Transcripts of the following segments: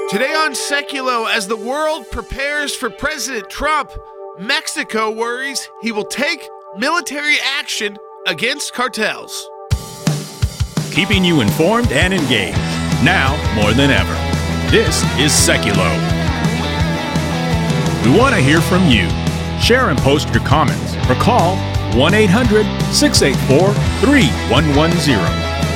Today on Seculo, as the world prepares for President Trump, Mexico worries he will take military action against cartels. Keeping you informed and engaged, now more than ever. This is Seculo. We want to hear from you. Share and post your comments or call 1-800-684-3110.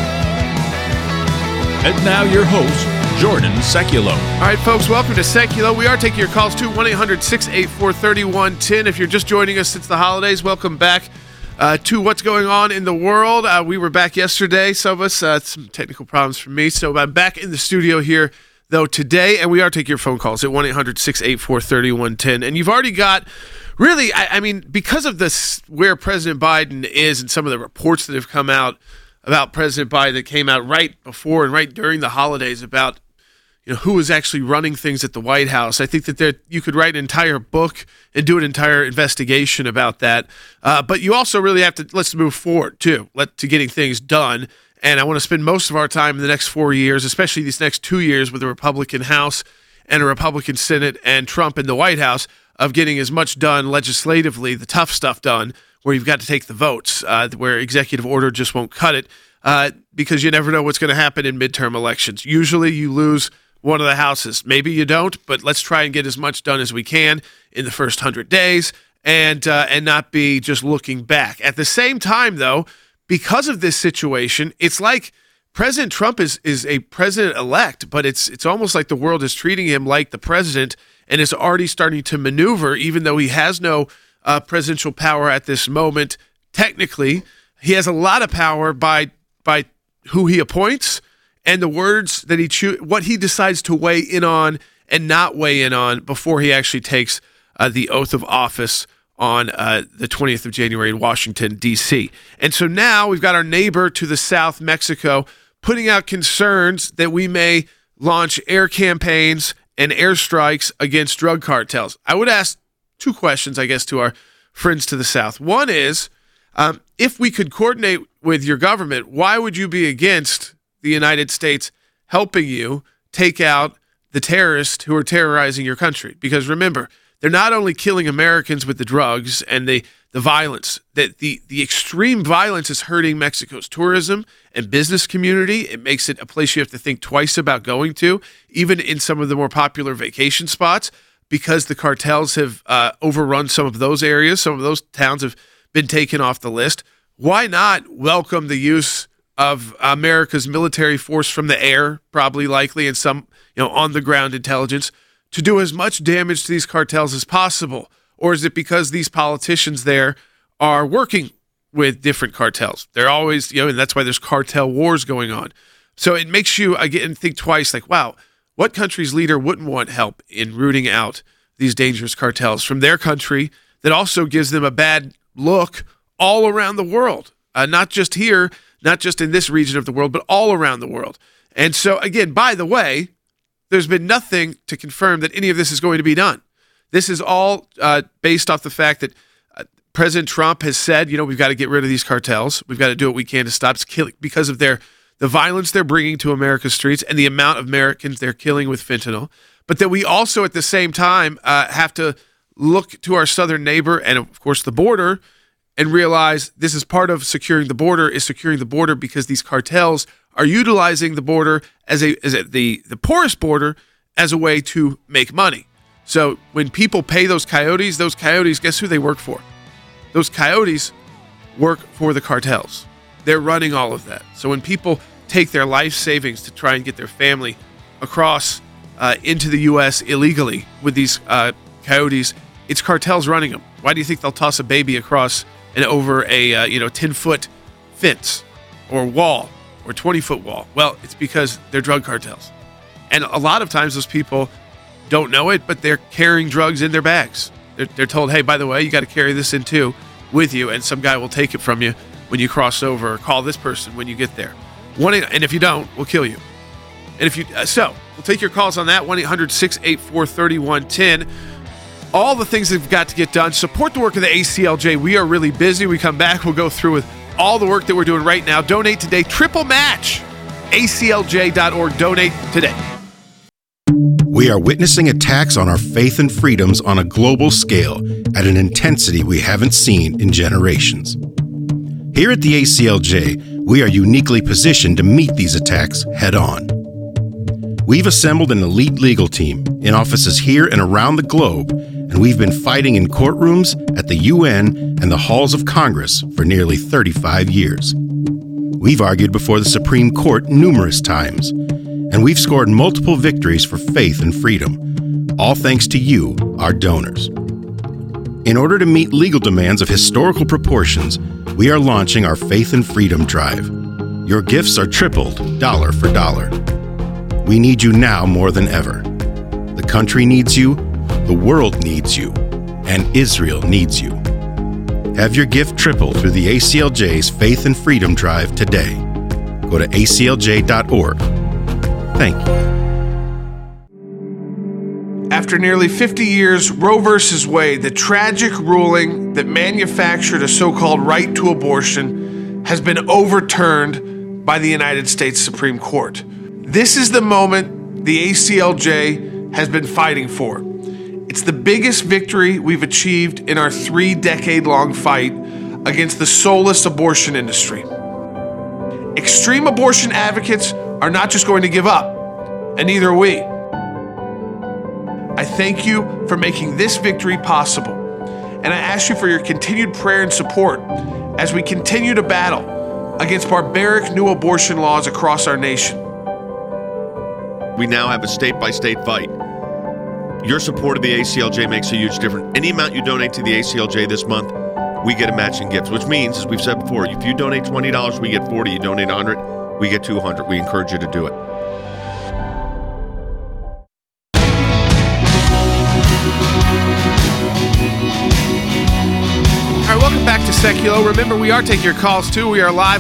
And now your host, Jordan Seculo. All right, folks, welcome to Seculo. We are taking your calls too, 1-800-684-3110. If you're just joining us since the holidays, welcome back to what's going on in the world. We were back yesterday, some of us, some technical problems for me, so I'm back in the studio here, though, today, and we are taking your phone calls at 1-800-684-3110. And you've already got, really, I mean, because of this, where President Biden is and some of the reports that have come out about President Biden that came out right before and right during the holidays about who was actually running things at the White House. I think that you could write an entire book and do an entire investigation about that. But you also really have to, let's move forward, too, to getting things done. And I want to spend most of our time in the next 4 years, especially these next 2 years with a Republican House and a Republican Senate and Trump in the White House, of getting as much done legislatively, the tough stuff done, where you've got to take the votes, where executive order just won't cut it, because you never know what's going to happen in midterm elections. Usually you lose one of the houses. Maybe you don't, but let's try and get as much done as we can in the first 100 days and not be just looking back. At the same time, though, because of this situation, it's like President Trump is a president-elect, but it's almost like the world is treating him like the president and is already starting to maneuver, even though he has no presidential power at this moment. Technically, he has a lot of power by who he appoints and the words that he what he decides to weigh in on and not weigh in on before he actually takes the oath of office on the 20th of January in Washington, D.C. And so now we've got our neighbor to the south, Mexico, putting out concerns that we may launch air campaigns and airstrikes against drug cartels. I would ask two questions, I guess, to our friends to the south. One is, if we could coordinate with your government, why would you be against the United States helping you take out the terrorists who are terrorizing your country? Because remember, they're not only killing Americans with the drugs and the violence, that the extreme violence is hurting Mexico's tourism and business community. It makes it a place you have to think twice about going to, even in some of the more popular vacation spots, because the cartels have overrun some of those areas. Some of those towns have been taken off the list. Why not welcome the use of America's military force from the air, probably likely, and some on-the-ground intelligence, to do as much damage to these cartels as possible? Or is it because these politicians there are working with different cartels? They're always, and that's why there's cartel wars going on. So it makes you, again, think twice, like, wow, what country's leader wouldn't want help in rooting out these dangerous cartels from their country that also gives them a bad look all around the world? Not just here, not just in this region of the world, but all around the world. And so, again, by the way, there's been nothing to confirm that any of this is going to be done. This is all based off the fact that President Trump has said, we've got to get rid of these cartels. We've got to do what we can to stop killing, because of the violence they're bringing to America's streets and the amount of Americans they're killing with fentanyl. But that we also, at the same time, have to look to our southern neighbor and, of course, the border, and realize this is part of securing the border, because these cartels are utilizing the border as the porous border as a way to make money. So when people pay those coyotes, guess who they work for? Those coyotes work for the cartels. They're running all of that. So when people take their life savings to try and get their family across into the U.S. illegally with these coyotes, it's cartels running them. Why do you think they'll toss a baby across and over a 10-foot fence or wall or 20-foot wall? Well, it's because they're drug cartels. And a lot of times those people don't know it, but they're carrying drugs in their bags. They're told, hey, by the way, you got to carry this in too with you, and some guy will take it from you when you cross over, or call this person when you get there. And if you don't, we'll kill you. And if you so we'll take your calls on that, 1-800-684-3110. All the things that we've got to get done. Support the work of the ACLJ. We are really busy. We come back, we'll go through with all the work that we're doing right now. Donate today. Triple match. ACLJ.org. Donate today. We are witnessing attacks on our faith and freedoms on a global scale at an intensity we haven't seen in generations. Here at the ACLJ, we are uniquely positioned to meet these attacks head-on. We've assembled an elite legal team in offices here and around the globe, and we've been fighting in courtrooms, at the UN, and the halls of Congress for nearly 35 years. We've argued before the Supreme Court numerous times, and we've scored multiple victories for faith and freedom, all thanks to you, our donors. In order to meet legal demands of historical proportions, we are launching our Faith and Freedom Drive. Your gifts are tripled, dollar for dollar. We need you now more than ever. The country needs you, the world needs you, and Israel needs you. Have your gift tripled through the ACLJ's Faith and Freedom Drive today. Go to aclj.org. Thank you. After nearly 50 years, Roe v. Wade, the tragic ruling that manufactured a so-called right to abortion, has been overturned by the United States Supreme Court. This is the moment the ACLJ has been fighting for. It's the biggest victory we've achieved in our 3-decade-long fight against the soulless abortion industry. Extreme abortion advocates are not just going to give up, and neither are we. I thank you for making this victory possible, and I ask you for your continued prayer and support as we continue to battle against barbaric new abortion laws across our nation. We now have a state-by-state fight. Your support of the ACLJ makes a huge difference. Any amount you donate to the ACLJ this month, we get a matching gift, which means, as we've said before, if you donate $20, we get $40. You donate $100, we get $200. We encourage you to do it. All right, welcome back to Seculo. Remember, we are taking your calls, too. We are live,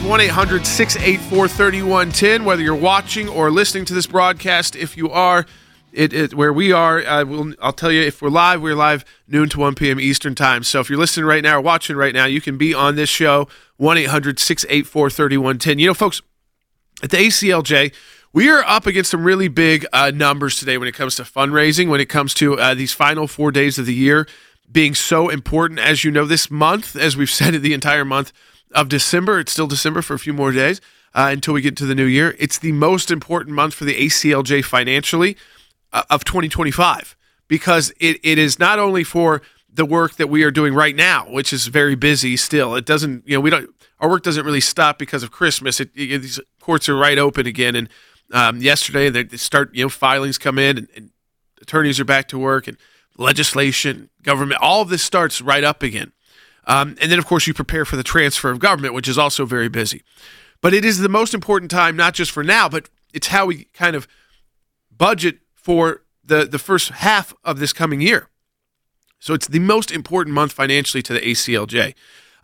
1-800-684-3110. Whether you're watching or listening to this broadcast, if you are, where we are, I'll tell you, if we're live noon to 1 p.m. Eastern Time. So if you're listening right now or watching right now, you can be on this show, 1-800-684-3110. You know, folks, at the ACLJ, we are up against some really big numbers today when it comes to fundraising, when it comes to these final 4 days of the year being so important. As you know, this month, as we've said it, the entire month of December, it's still December for a few more days until we get to the new year. It's the most important month for the ACLJ financially of 2025, because it is not only for the work that we are doing right now, which is very busy still. It doesn't, our work doesn't really stop because of Christmas. These courts are right open again, and yesterday they start, filings come in, and attorneys are back to work, and legislation, government, all of this starts right up again. And then, of course, you prepare for the transfer of government, which is also very busy. But it is the most important time, not just for now, but it's how we kind of budget for the first half of this coming year. So it's the most important month financially to the ACLJ.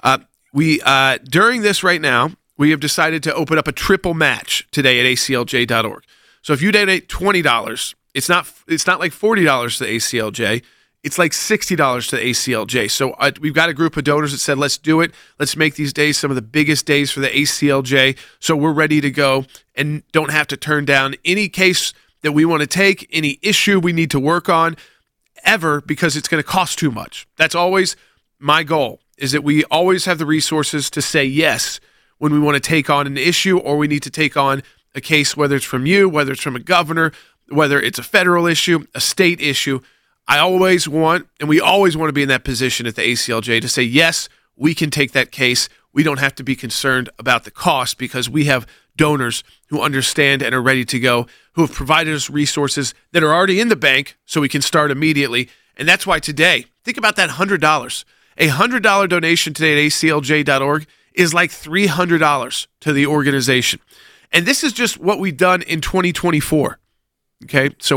During this right now, we have decided to open up a triple match today at aclj.org. So if you donate $20, it's not like $40 to the ACLJ. It's like $60 to the ACLJ. So we've got a group of donors that said, let's do it. Let's make these days some of the biggest days for the ACLJ, so we're ready to go and don't have to turn down any case that we want to take, any issue we need to work on ever, because it's going to cost too much. That's always my goal, is that we always have the resources to say yes when we want to take on an issue, or we need to take on a case, whether it's from you, whether it's from a governor, whether it's a federal issue, a state issue. I always want, and we always want to be in that position at the ACLJ to say, yes, we can take that case. We don't have to be concerned about the cost, because we have donors who understand and are ready to go, who have provided us resources that are already in the bank so we can start immediately. And that's why today, think about that $100. A $100 donation today at aclj.org is like $300 to the organization. And this is just what we've done in 2024. Okay, so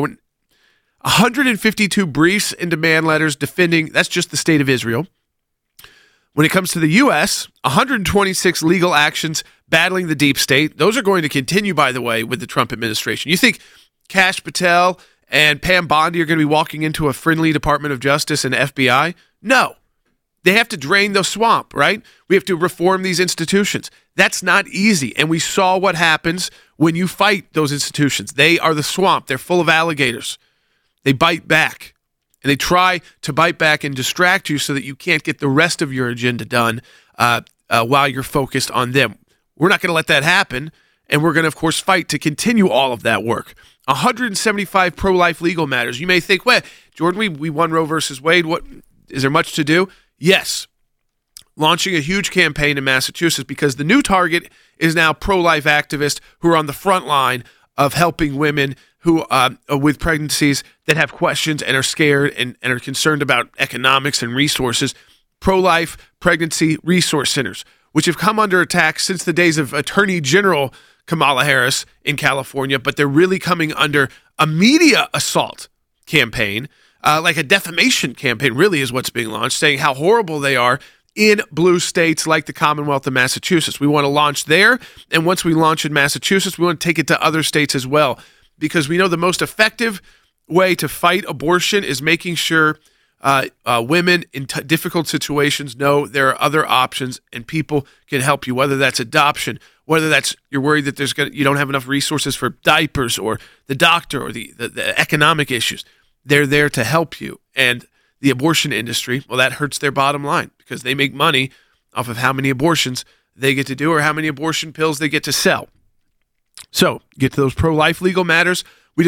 152 briefs and demand letters defending, that's just the state of Israel. When it comes to the U.S., 126 legal actions battling the deep state. Those are going to continue, by the way, with the Trump administration. You think Kash Patel and Pam Bondi are going to be walking into a friendly Department of Justice and FBI? No. They have to drain the swamp, right? We have to reform these institutions. That's not easy. And we saw what happens when you fight those institutions. They are the swamp. They're full of alligators. they bite back. And they try to bite back and distract you so that you can't get the rest of your agenda done while you're focused on them. We're not going to let that happen, and we're going to, of course, fight to continue all of that work. 175 pro-life legal matters. You may think, well, Jordan, we won Roe versus Wade. What is there much to do? Yes. Launching a huge campaign in Massachusetts because the new target is now pro-life activists who are on the front line of helping women who with pregnancies that have questions and are scared and are concerned about economics and resources. Pro-life pregnancy resource centers, which have come under attack since the days of Attorney General Kamala Harris in California, but they're really coming under a media assault campaign, like a defamation campaign really is what's being launched, saying how horrible they are in blue states like the Commonwealth of Massachusetts. We want to launch there, and once we launch in Massachusetts, we want to take it to other states as well, because we know the most effective way to fight abortion is making sure women in difficult situations know there are other options and people can help you, whether that's adoption, whether that's you're worried that you don't have enough resources for diapers or the doctor or the economic issues. They're there to help you. And the abortion industry, well, that hurts their bottom line because they make money off of how many abortions they get to do or how many abortion pills they get to sell. So get to those pro-life legal matters. We did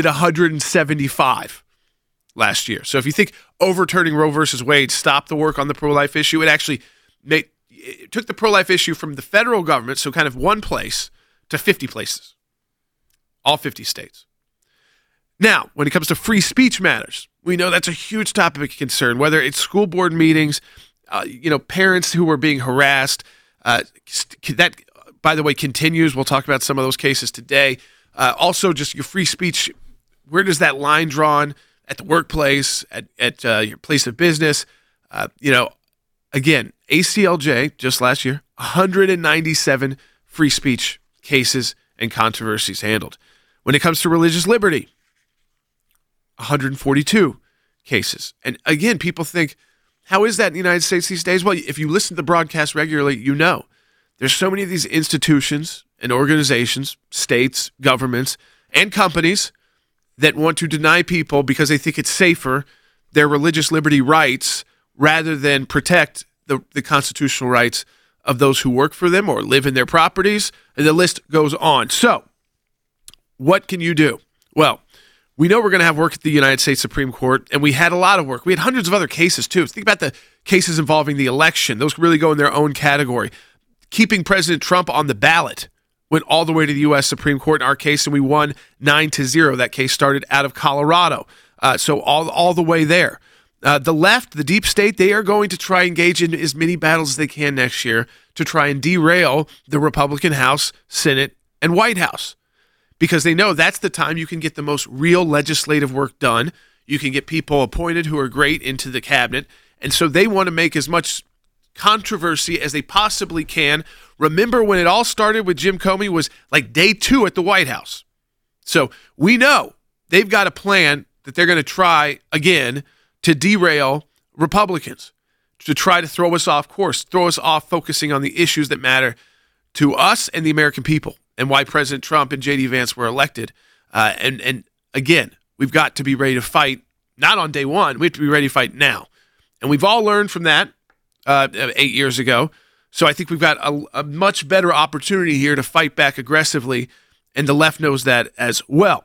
175 last year. So if you think overturning Roe versus Wade stopped the work on the pro-life issue, it actually it took the pro-life issue from the federal government, so kind of one place, to 50 places, all 50 states. Now, when it comes to free speech matters, we know that's a huge topic of concern, whether it's school board meetings, parents who are being harassed. That, by the way, continues. We'll talk about some of those cases today. Also, just your free speech, where does that line drawn at the workplace, at your place of business? Again, ACLJ, just last year, 197 free speech cases and controversies handled. When it comes to religious liberty, 142 cases. And again, people think, how is that in the United States these days? Well, if you listen to the broadcast regularly, you know. There's so many of these institutions and organizations, states, governments, and companies that want to deny people because they think it's safer their religious liberty rights rather than protect the constitutional rights of those who work for them or live in their properties. And the list goes on. So what can you do? Well, we know we're going to have work at the United States Supreme Court, and we had a lot of work. We had hundreds of other cases, too. Think about the cases involving the election. Those really go in their own category. Keeping President Trump on the ballot went all the way to the U.S. Supreme Court in our case, and we won 9-0. That case started out of Colorado, so all the way there. The left, the deep state, they are going to try and engage in as many battles as they can next year to try and derail the Republican House, Senate, and White House, because they know that's the time you can get the most real legislative work done. You can get people appointed who are great into the cabinet, and so they want to make as much controversy as they possibly can. Remember when it all started with Jim Comey was like day 2 at the White House. So we know they've got a plan that they're going to try again to derail Republicans, to try to throw us off course, throw us off focusing on the issues that matter to us and the American people and why President Trump and J.D. Vance were elected. And again, we've got to be ready to fight, not on day 1. We have to be ready to fight now. And we've all learned from that 8 years ago. So I think we've got a much better opportunity here to fight back aggressively, and the left knows that as well.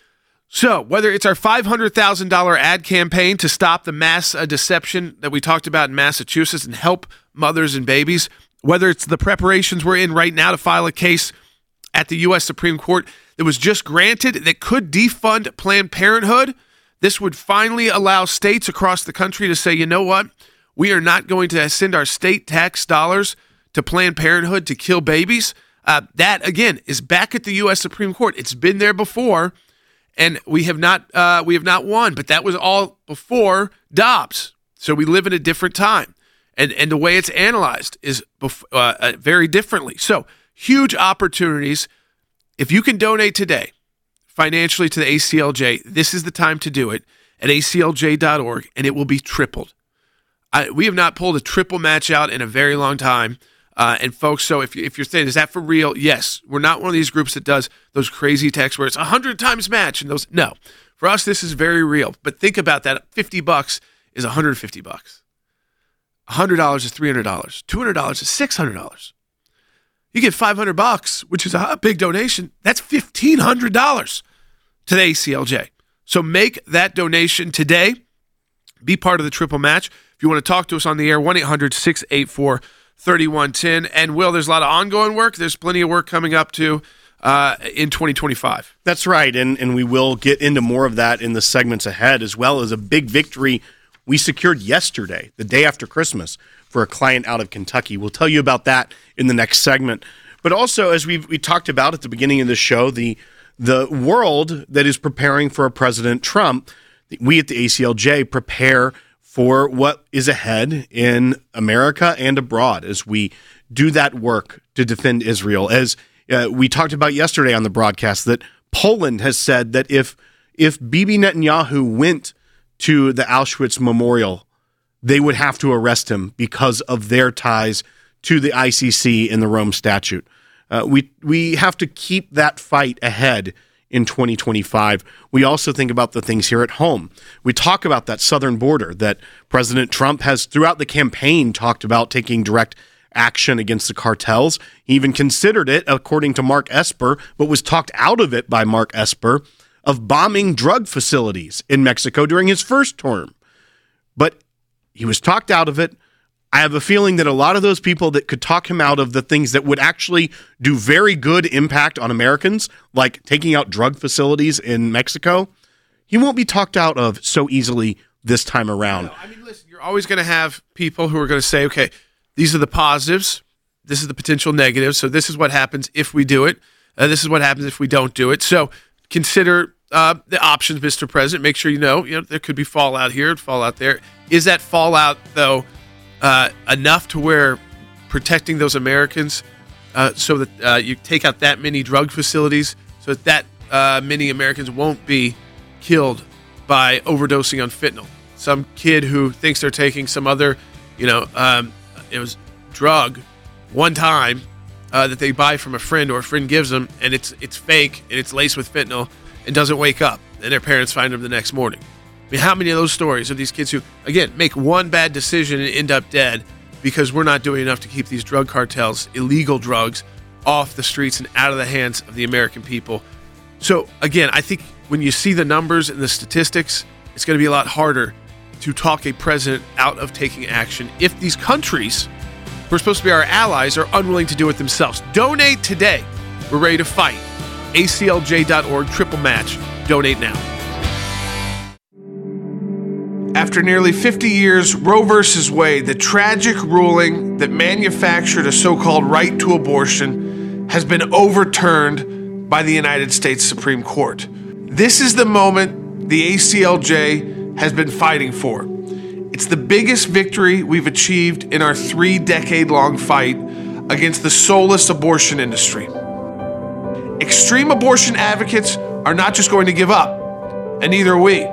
So whether it's our $500,000 ad campaign to stop the mass deception that we talked about in Massachusetts and help mothers and babies, whether it's the preparations we're in right now to file a case at the U.S. Supreme Court that was just granted that could defund Planned Parenthood, this would finally allow states across the country to say, you know what? We are not going to send our state tax dollars to Planned Parenthood to kill babies. That, again, is back at the U.S. Supreme Court. It's been there before, and we have not won. But that was all before Dobbs. So we live in a different time, and the way it's analyzed is very differently. So huge opportunities. If you can donate today financially to the ACLJ, this is the time to do it at aclj.org, and it will be tripled. We have not pulled a triple match out in a very long time. And folks, so if you're saying, is that for real? Yes. We're not one of these groups that does those crazy texts where it's 100 times match and those. No. For us, this is very real. But think about that. $50 is $150. $100 is $300. $200 is $600. You get $500, which is a big donation. That's $1,500 to the ACLJ. So make that donation today. Be part of the triple match. If you want to talk to us on the air, 1-800-684-3110. And Will, there's a lot of ongoing work. There's plenty of work coming up too in 2025. That's right, and we will get into more of that in the segments ahead, as well as a big victory we secured yesterday, the day after Christmas, for a client out of Kentucky. We'll tell you about that in the next segment. But also, as we talked about at the beginning of the show, the world that is preparing for President Trump, we at the ACLJ prepare for what is ahead in America and abroad as we do that work to defend Israel. As we talked about yesterday on the broadcast, that Poland has said that if Bibi Netanyahu went to the Auschwitz Memorial, they would have to arrest him because of their ties to the ICC and the Rome Statute. We have to keep that fight ahead in 2025. We also think about the things here at home. We talk about that southern border that President Trump has throughout the campaign talked about taking direct action against the cartels. He even considered it, according to Mark Esper, but was talked out of it by Mark Esper, of bombing drug facilities in Mexico during his first term. But he was talked out of it. I have a feeling that a lot of those people that could talk him out of the things that would actually do very good impact on Americans, like taking out drug facilities in Mexico, he won't be talked out of so easily this time around. No, I mean, listen, you're always going to have people who are going to say, okay, these are the positives, this is the potential negatives, so this is what happens if we do it, this is what happens if we don't do it. So consider the options, Mr. President. Make sure you know there could be fallout here, fallout there. Is that fallout, though, enough to where protecting those Americans so that you take out that many drug facilities so that many Americans won't be killed by overdosing on fentanyl? Some kid who thinks they're taking some other, it was drug one time that they buy from a friend or a friend gives them, and it's fake and it's laced with fentanyl and doesn't wake up, and their parents find them the next morning. I mean, how many of those stories of these kids who, again, make one bad decision and end up dead because we're not doing enough to keep these drug cartels, illegal drugs, off the streets and out of the hands of the American people? So, again, I think when you see the numbers and the statistics, it's going to be a lot harder to talk a president out of taking action if these countries who are supposed to be our allies are unwilling to do it themselves. Donate today. We're ready to fight. ACLJ.org, triple match. Donate now. After nearly 50 years, Roe v. Wade, the tragic ruling that manufactured a so-called right to abortion, has been overturned by the United States Supreme Court. This is the moment the ACLJ has been fighting for. It's the biggest victory we've achieved in our 3-decade-long fight against the soulless abortion industry. Extreme abortion advocates are not just going to give up, and neither are we.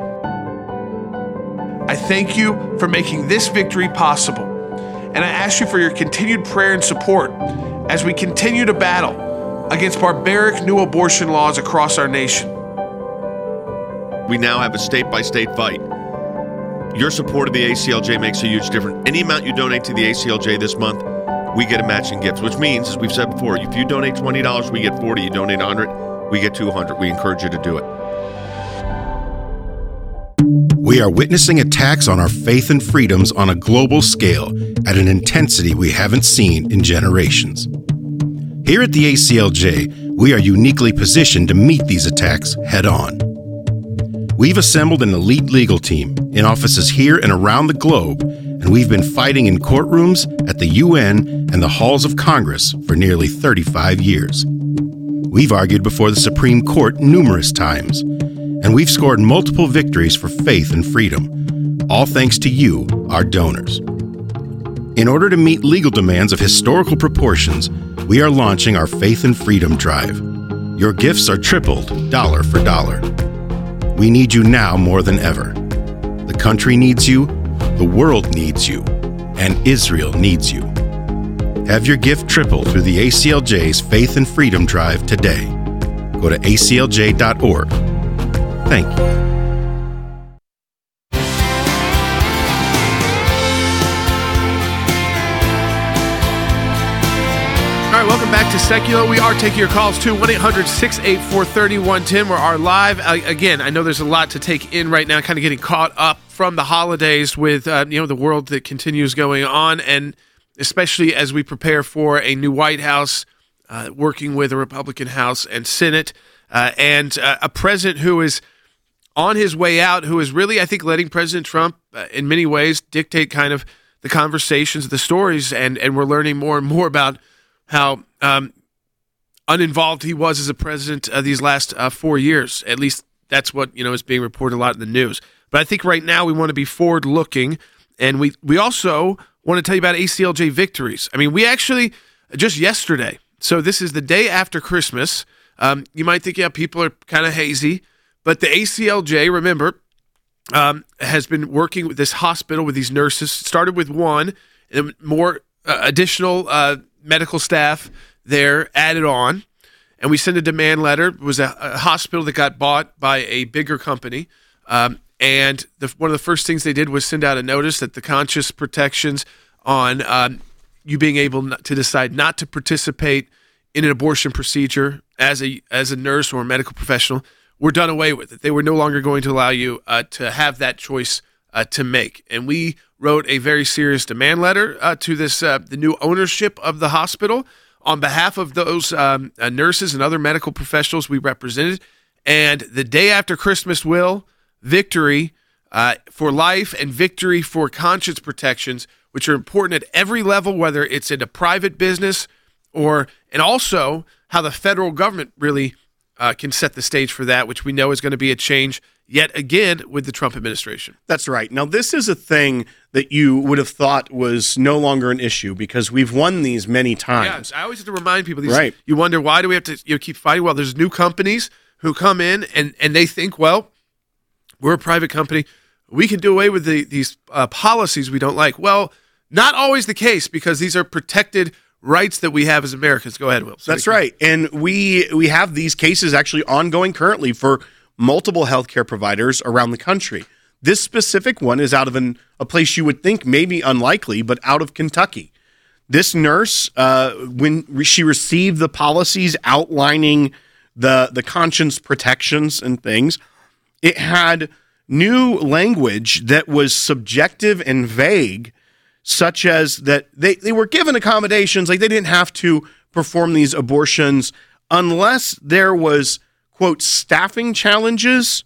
I thank you for making this victory possible, and I ask you for your continued prayer and support as we continue to battle against barbaric new abortion laws across our nation. We now have a state-by-state fight. Your support of the ACLJ makes a huge difference. Any amount you donate to the ACLJ this month, we get a matching gift, which means, as we've said before, if you donate $20, we get $40. You donate $100, we get $200. We encourage you to do it. We are witnessing attacks on our faith and freedoms on a global scale at an intensity we haven't seen in generations. Here at the ACLJ, we are uniquely positioned to meet these attacks head on. We've assembled an elite legal team in offices here and around the globe, and we've been fighting in courtrooms, at the UN, and the halls of Congress for nearly 35 years. We've argued before the Supreme Court numerous times, and we've scored multiple victories for faith and freedom, all thanks to you, our donors. In order to meet legal demands of historical proportions, we are launching our Faith and Freedom Drive. Your gifts are tripled, dollar for dollar. We need you now more than ever. The country needs you, the world needs you, and Israel needs you. Have your gift tripled through the ACLJ's Faith and Freedom Drive today. Go to aclj.org. Thank you. Seculo. We are taking your calls too. 1-800-684-3110. We are live. Again, I know there's a lot to take in right now, kind of getting caught up from the holidays with the world that continues going on, and especially as we prepare for a new White House, working with a Republican House and Senate, and a president who is on his way out, who is really, I think, letting President Trump, in many ways, dictate kind of the conversations, the stories, and we're learning more and more about how uninvolved he was as a president these last 4 years. At least that's what is being reported a lot in the news. But I think right now we want to be forward-looking, and we also want to tell you about ACLJ victories. I mean, we actually, just yesterday, so this is the day after Christmas, you might think, people are kind of hazy, but the ACLJ, remember, has been working with this hospital with these nurses. Started with one, and more additional medical staff there added on, and we sent a demand letter. It was a hospital that got bought by a bigger company, and one of the first things they did was send out a notice that the conscious protections on you being able to decide not to participate in an abortion procedure as a nurse or a medical professional were done away with. That they were no longer going to allow you to have that choice to make. And we wrote a very serious demand letter to this the new ownership of the hospital on behalf of those nurses and other medical professionals we represented. And the day after Christmas, victory for life and victory for conscience protections, which are important at every level, whether it's in a private business and also how the federal government really can set the stage for that, which we know is going to be a change yet again with the Trump administration. That's right. Now, this is a thing that you would have thought was no longer an issue because we've won these many times. Yeah, I always have to remind people. Right. You wonder, why do we have to keep fighting? Well, there's new companies who come in and they think, well, we're a private company. We can do away with these policies we don't like. Well, not always the case, because these are protected rights that we have as Americans. Go ahead, Will. That's right. And we have these cases actually ongoing currently for multiple healthcare providers around the country. This specific one is out of a place you would think maybe unlikely, but out of Kentucky. This nurse, when she received the policies outlining the conscience protections and things, it had new language that was subjective and vague, such as that they were given accommodations, like they didn't have to perform these abortions unless there was, quote, staffing challenges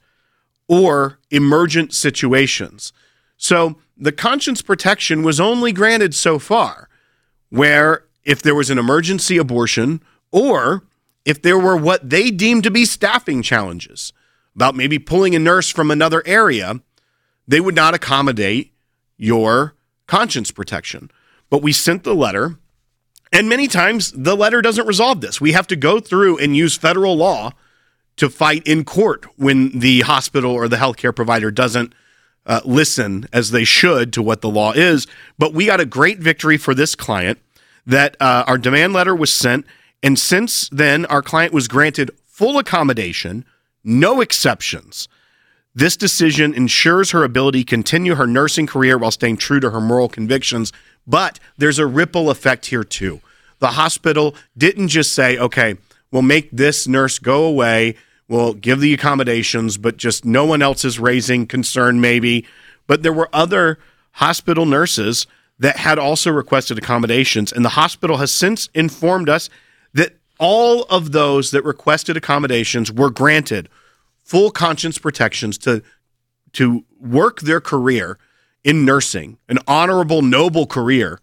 or emergent situations. So the conscience protection was only granted so far, where if there was an emergency abortion or if there were what they deemed to be staffing challenges, about maybe pulling a nurse from another area, they would not accommodate your conscience protection. But we sent the letter, and many times the letter doesn't resolve this. We have to go through and use federal law to fight in court when the hospital or the healthcare provider doesn't listen as they should to what the law is. But we got a great victory for this client that our demand letter was sent, and since then our client was granted full accommodation, no exceptions. This decision ensures her ability to continue her nursing career while staying true to her moral convictions. But there's a ripple effect here too. The hospital didn't just say, okay, we'll make this nurse go away, we'll give the accommodations, but just no one else is raising concern maybe. But there were other hospital nurses that had also requested accommodations, and the hospital has since informed us that all of those that requested accommodations were granted full conscience protections to work their career in nursing, an honorable, noble career,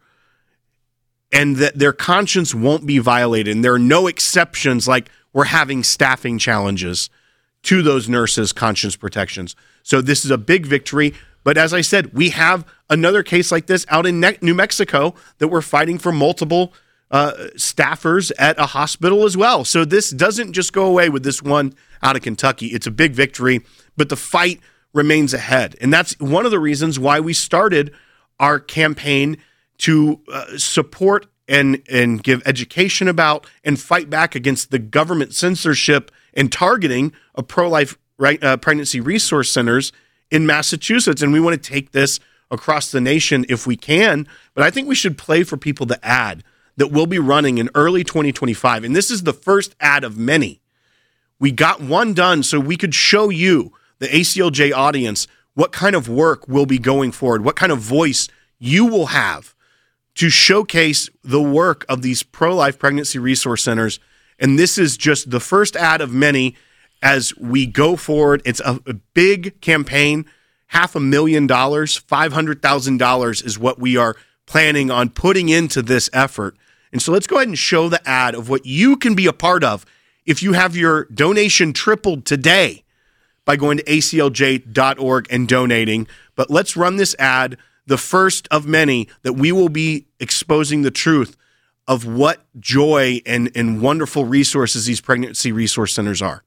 and that their conscience won't be violated. And there are no exceptions, like we're having staffing challenges to those nurses' conscience protections. So this is a big victory. But as I said, we have another case like this out in New Mexico that we're fighting for multiple staffers at a hospital as well. So this doesn't just go away with this one out of Kentucky. It's a big victory, but the fight remains ahead. And that's one of the reasons why we started our campaign to support and give education about and fight back against the government censorship and targeting of pro-life pregnancy resource centers in Massachusetts. And we want to take this across the nation if we can. But I think we should play for people to add that we'll be running in early 2025. And this is the first ad of many. We got one done so we could show you, the ACLJ audience, what kind of work will be going forward, what kind of voice you will have to showcase the work of these pro-life pregnancy resource centers. And this is just the first ad of many as we go forward. It's a big campaign, $500,000, $500,000 is what we are planning on putting into this effort. And so let's go ahead and show the ad of what you can be a part of if you have your donation tripled today by going to aclj.org and donating. But let's run this ad, the first of many, that we will be exposing the truth of what joy and wonderful resources these pregnancy resource centers are.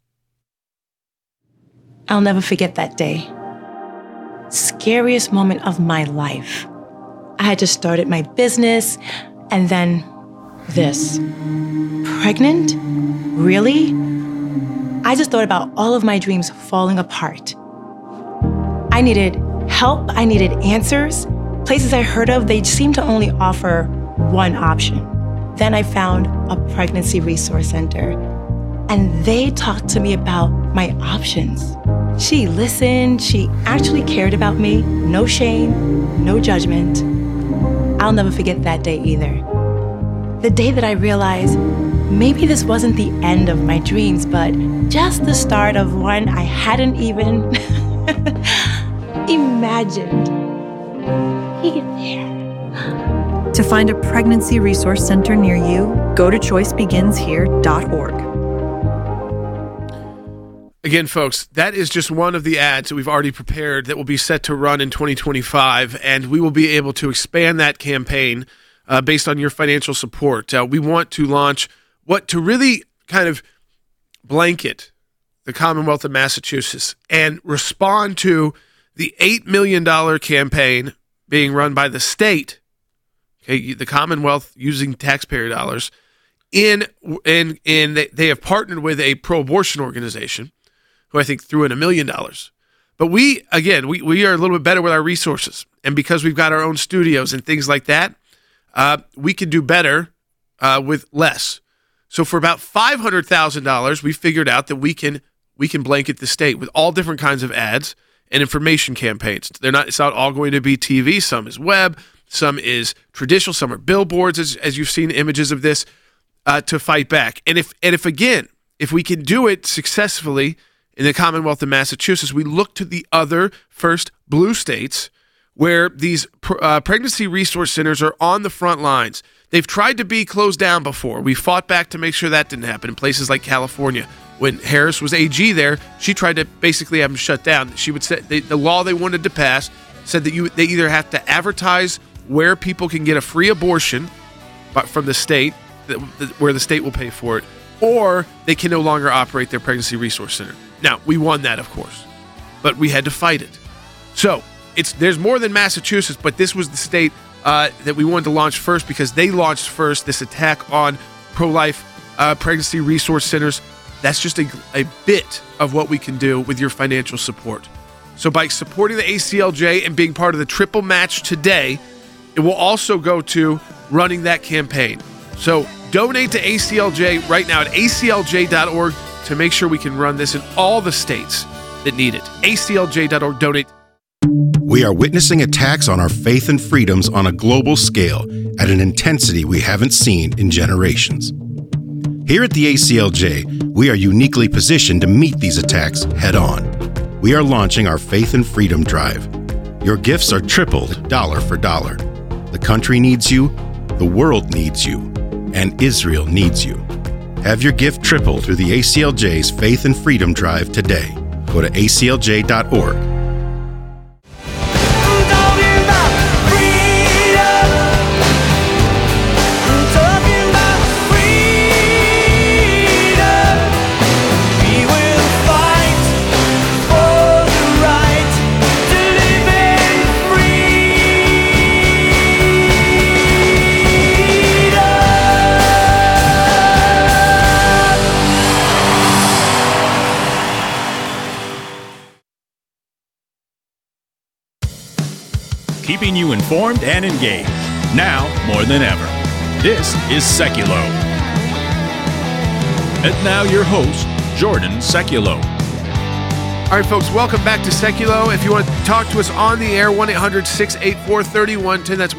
I'll never forget that day. Scariest moment of my life. I had just started my business, and then this. Pregnant? Really? I just thought about all of my dreams falling apart. I needed help, I needed answers. Places I heard of, they seemed to only offer one option. Then I found a pregnancy resource center, and they talked to me about my options. She listened, she actually cared about me. No shame, no judgment. I'll never forget that day either. The day that I realized maybe this wasn't the end of my dreams, but just the start of one I hadn't even imagined. Hey there. To find a pregnancy resource center near you, go to choicebeginshere.org. Again, folks, that is just one of the ads that we've already prepared that will be set to run in 2025, and we will be able to expand that campaign based on your financial support. We want to launch to really kind of blanket the Commonwealth of Massachusetts and respond to the $8 million campaign being run by the state, okay, the Commonwealth using taxpayer dollars, they have partnered with a pro-abortion organization who I think threw in $1 million. But we are a little bit better with our resources. And because we've got our own studios and things like that, we can do better with less. So for about $500,000, we figured out that we can blanket the state with all different kinds of ads and information campaigns. It's not all going to be TV. Some is web, some is traditional, some are billboards, as you've seen images of this, to fight back. And if we can do it successfully in the Commonwealth of Massachusetts, we look to the other first blue states where these pregnancy resource centers are on the front lines. They've tried to be closed down before. We fought back to make sure that didn't happen in places like California. When Harris was AG there, she tried to basically have them shut down. She would say the law they wanted to pass said that they either have to advertise where people can get a free abortion from the state, where the state will pay for it, or they can no longer operate their pregnancy resource center. Now, we won that, of course, but we had to fight it. So there's more than Massachusetts, but this was the state that we wanted to launch first because they launched first this attack on pro-life pregnancy resource centers. That's just a bit of what we can do with your financial support. So by supporting the ACLJ and being part of the triple match today, it will also go to running that campaign. So donate to ACLJ right now at aclj.org to make sure we can run this in all the states that need it. aclj.org, donate. We are witnessing attacks on our faith and freedoms on a global scale at an intensity we haven't seen in generations. Here at the ACLJ, we are uniquely positioned to meet these attacks head on. We are launching our Faith and Freedom Drive. Your gifts are tripled dollar for dollar. The country needs you, the world needs you, and Israel needs you. Have your gift tripled through the ACLJ's Faith and Freedom Drive today. Go to aclj.org. Keeping you informed and engaged, now more than ever. This is Seculo. And now your host, Jordan Seculo. All right, folks, welcome back to Seculo. If you want to talk to us on the air, 1-800-684-3110. That's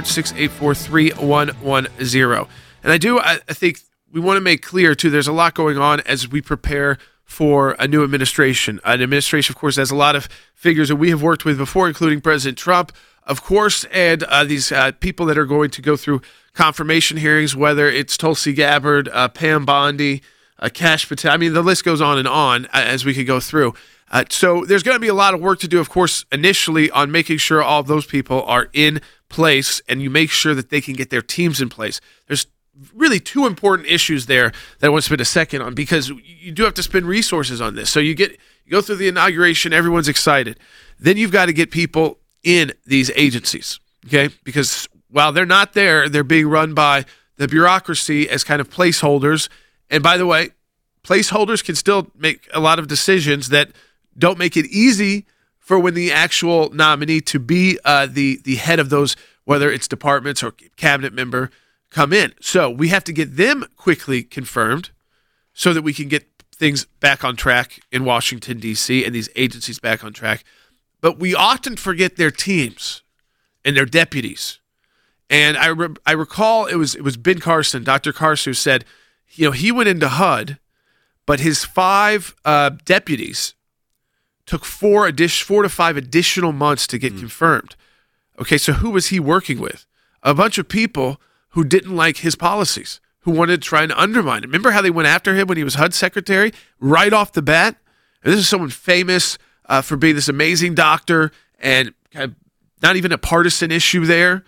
1-800-684-3110. And I think we want to make clear, too, there's a lot going on as we prepare for a new administration. An administration, of course, has a lot of figures that we have worked with before, including President Trump, of course, and these people that are going to go through confirmation hearings, whether it's Tulsi Gabbard, Pam Bondi, Kash Patel. I mean, the list goes on and on as we could go through. So there's going to be a lot of work to do, of course, initially on making sure all of those people are in place and you make sure that they can get their teams in place. There's really two important issues there that I want to spend a second on because you do have to spend resources on this. So you go through the inauguration, everyone's excited. Then you've got to get people in these agencies, okay? Because while they're not there, they're being run by the bureaucracy as kind of placeholders. And by the way, placeholders can still make a lot of decisions that don't make it easy for when the actual nominee to be the head of those, whether it's departments or cabinet member, come in. So we have to get them quickly confirmed so that we can get things back on track in Washington, D.C., and these agencies back on track. But we often forget their teams and their deputies. And I recall it was Ben Carson, Dr. Carson, who said, he went into HUD, but his 5 deputies took 4 to 5 additional months to get confirmed. Okay, so who was he working with? A bunch of people who didn't like his policies, who wanted to try and undermine him. Remember how they went after him when he was HUD secretary right off the bat? And this is someone famous for being this amazing doctor and kind of not even a partisan issue there.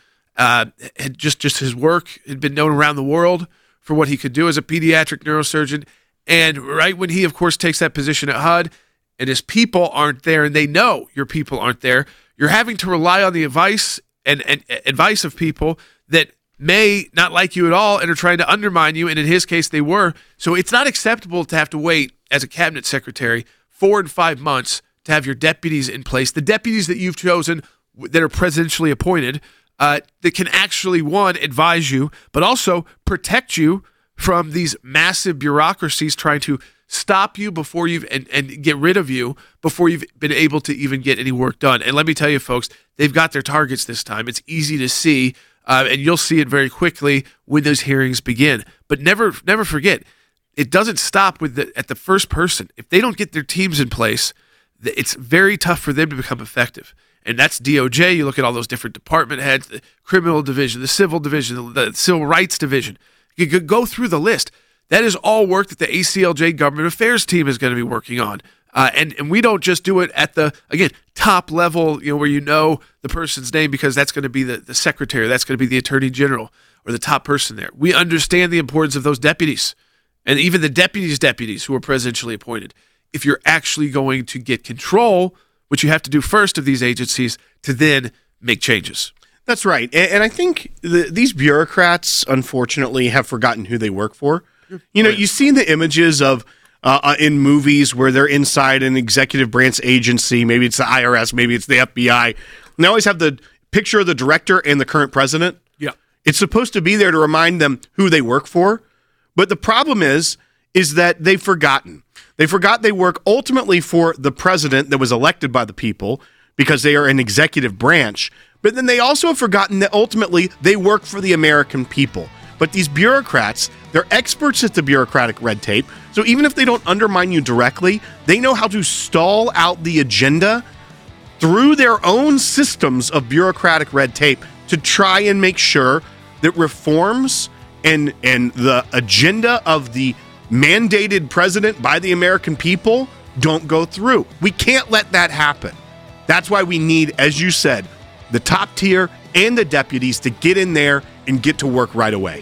Had just his work had been known around the world for what he could do as a pediatric neurosurgeon. And right when he, of course, takes that position at HUD and his people aren't there and they know your people aren't there, you're having to rely on the advice and advice of people that may not like you at all and are trying to undermine you. And in his case, they were. So it's not acceptable to have to wait as a cabinet secretary 4 and 5 months to have your deputies in place. The deputies that you've chosen that are presidentially appointed that can actually, one, advise you, but also protect you from these massive bureaucracies trying to stop you before you've and get rid of you before you've been able to even get any work done. And let me tell you, folks, they've got their targets this time. It's easy to see, and you'll see it very quickly when those hearings begin. But never forget, it doesn't stop at the first person. If they don't get their teams in place, it's very tough for them to become effective. And that's DOJ. You look at all those different department heads, the criminal division, the civil division, the civil rights division. You could go through the list. That is all work that the ACLJ government affairs team is going to be working on. And we don't just do it at the, again, top level, where the person's name because that's going to be the secretary, that's going to be the attorney general or the top person there. We understand the importance of those deputies and even the deputies who are presidentially appointed. If you're actually going to get control, which you have to do first of these agencies, to then make changes. That's right. And I think these bureaucrats, unfortunately, have forgotten who they work for. You've seen the images of in movies where they're inside an executive branch agency. Maybe it's the IRS, maybe it's the FBI. And they always have the picture of the director and the current president. Yeah. It's supposed to be there to remind them who they work for. But the problem is that they've forgotten. They forgot they work ultimately for the president that was elected by the people because they are an executive branch. But then they also have forgotten that ultimately they work for the American people. But these bureaucrats, they're experts at the bureaucratic red tape. So even if they don't undermine you directly, they know how to stall out the agenda through their own systems of bureaucratic red tape to try and make sure that reforms and the agenda of the mandated president by the American people don't go through. We can't let that happen. That's why we need, as you said, the top tier and the deputies to get in there and get to work right away.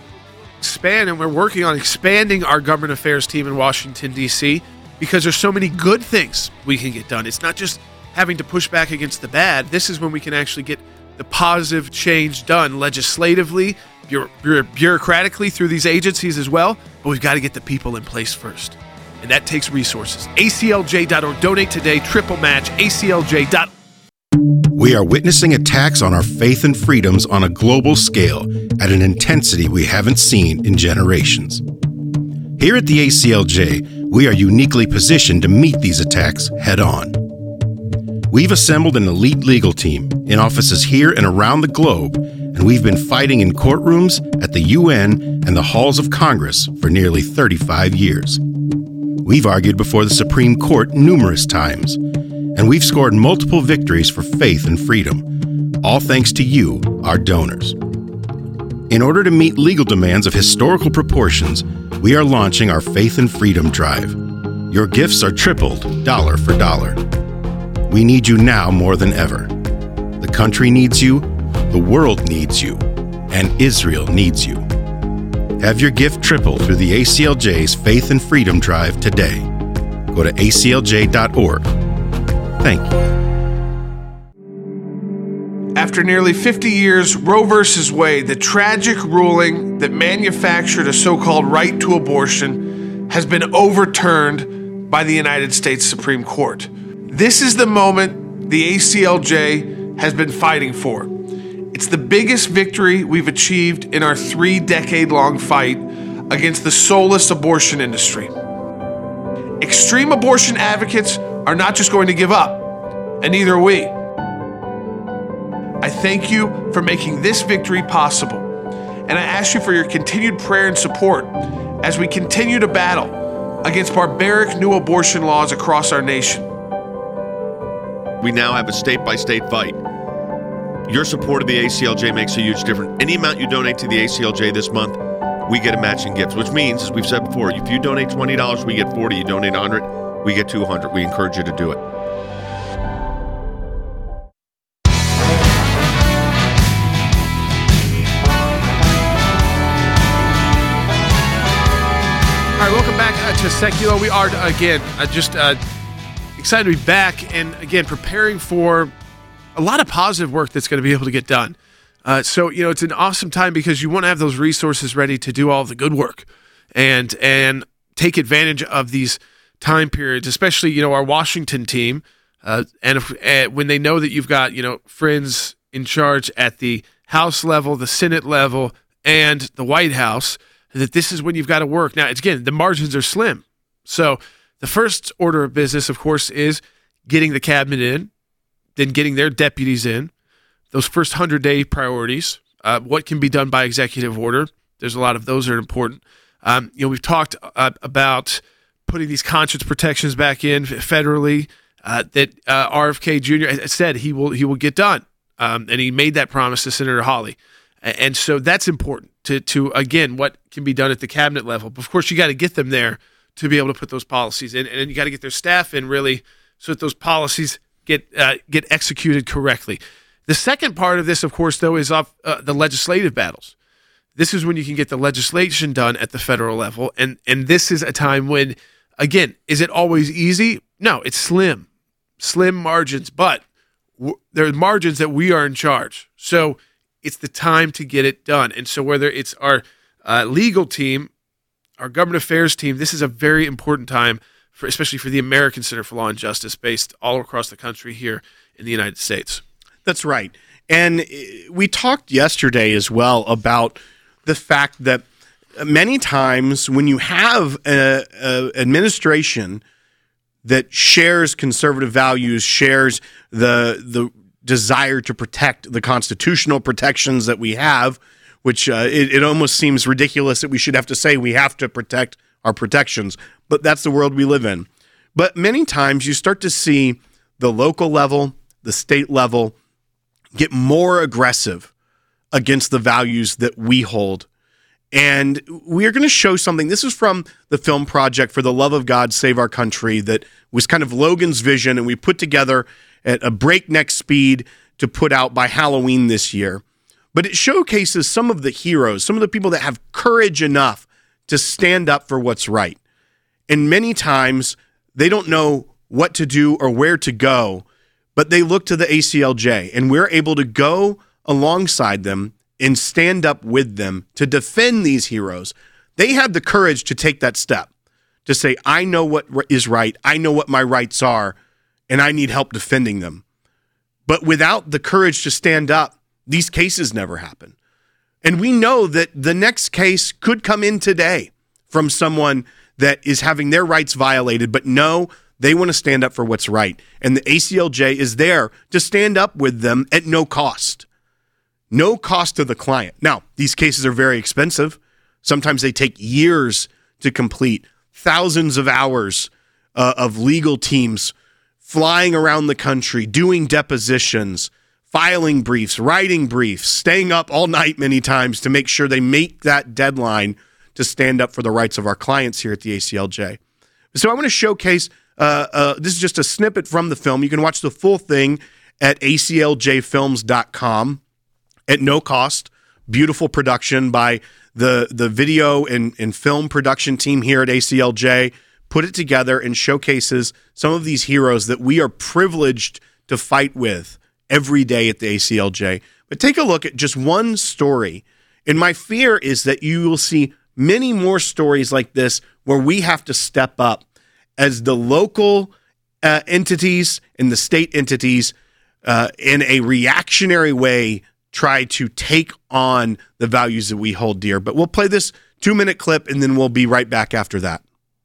Expand, and we're working on expanding our government affairs team in Washington, D.C., because there's so many good things we can get done. It's not just having to push back against the bad. This is when we can actually get the positive change done legislatively, bureaucratically through these agencies as well, but we've got to get the people in place first. And that takes resources. ACLJ.org. Donate today. Triple match. ACLJ.org. We are witnessing attacks on our faith and freedoms on a global scale at an intensity we haven't seen in generations. Here at the ACLJ, we are uniquely positioned to meet these attacks head on. We've assembled an elite legal team in offices here and around the globe, and we've been fighting in courtrooms, at the UN, and the halls of Congress for nearly 35 years. We've argued before the Supreme Court numerous times, and we've scored multiple victories for faith and freedom, all thanks to you, our donors. In order to meet legal demands of historical proportions, we are launching our Faith and Freedom Drive. Your gifts are tripled, dollar for dollar. We need you now more than ever. The country needs you, the world needs you, and Israel needs you. Have your gift tripled through the ACLJ's Faith and Freedom Drive today. Go to aclj.org. Thank you. After nearly 50 years, Roe v. Wade, the tragic ruling that manufactured a so-called right to abortion, has been overturned by the United States Supreme Court. This is the moment the ACLJ has been fighting for. It's the biggest victory we've achieved in our 3-decade-long fight against the soulless abortion industry. Extreme abortion advocates are not just going to give up, and neither are we. I thank you for making this victory possible, and I ask you for your continued prayer and support as we continue to battle against barbaric new abortion laws across our nation. We now have a state-by-state fight. Your support of the ACLJ makes a huge difference. Any amount you donate to the ACLJ this month, we get a matching gift, which means, as we've said before, if you donate $20, we get $40. You donate $100, we get $200. We encourage you to do it. All right, welcome back to Secular. We are, again, just excited to be back and, again, preparing for a lot of positive work that's going to be able to get done. So, it's an awesome time because you want to have those resources ready to do all the good work and take advantage of these time periods, especially, our Washington team. And when they know that you've got, friends in charge at the House level, the Senate level, and the White House, that this is when you've got to work. Now, again, the margins are slim. So the first order of business, of course, is getting the cabinet in, then getting their deputies in, those first 100-day priorities, what can be done by executive order. There's a lot of those that are important. We've talked about putting these conscience protections back in federally, that RFK Jr. said he will get done. And he made that promise to Senator Hawley. And so that's important to again, what can be done at the cabinet level. But of course, you got to get them there to be able to put those policies in, and you got to get their staff in really so that those policies get executed correctly. The second part of this, of course, though, is off the legislative battles. This is when you can get the legislation done at the federal level, and this is a time when, again, is it always easy? No, it's slim margins, but there are margins that we are in charge. So it's the time to get it done. And so whether it's our legal team, our government affairs team, this is a very important time, especially for the American Center for Law and Justice, based all across the country here in the United States. That's right. And we talked yesterday as well about the fact that many times when you have an administration that shares conservative values, shares the desire to protect the constitutional protections that we have, which it almost seems ridiculous that we should have to say we have to protect our protections, but that's the world we live in. But many times you start to see the local level, the state level, get more aggressive against the values that we hold. And we are going to show something. This is from the film project For the Love of God, Save Our Country, that was kind of Logan's vision, and we put together at a breakneck speed to put out by Halloween this year. But it showcases some of the heroes, some of the people that have courage enough to stand up for what's right. And many times they don't know what to do or where to go, but they look to the ACLJ, and we're able to go alongside them and stand up with them to defend these heroes. They have the courage to take that step, to say, I know what is right, I know what my rights are, and I need help defending them. But without the courage to stand up, these cases never happen. And we know that the next case could come in today from someone that is having their rights violated, but no, they want to stand up for what's right. And the ACLJ is there to stand up with them at no cost. No cost to the client. Now, these cases are very expensive. Sometimes they take years to complete, thousands of hours of legal teams flying around the country, doing depositions, filing briefs, writing briefs, staying up all night many times to make sure they make that deadline to stand up for the rights of our clients here at the ACLJ. So I want to showcase, this is just a snippet from the film. You can watch the full thing at acljfilms.com at no cost. Beautiful production by the video and film production team here at ACLJ. Put it together and showcases some of these heroes that we are privileged to fight with every day at the ACLJ. But take a look at just one story. And my fear is that you will see many more stories like this where we have to step up as the local entities and the state entities in a reactionary way try to take on the values that we hold dear. But we'll play this 2-minute clip and then we'll be right back after that.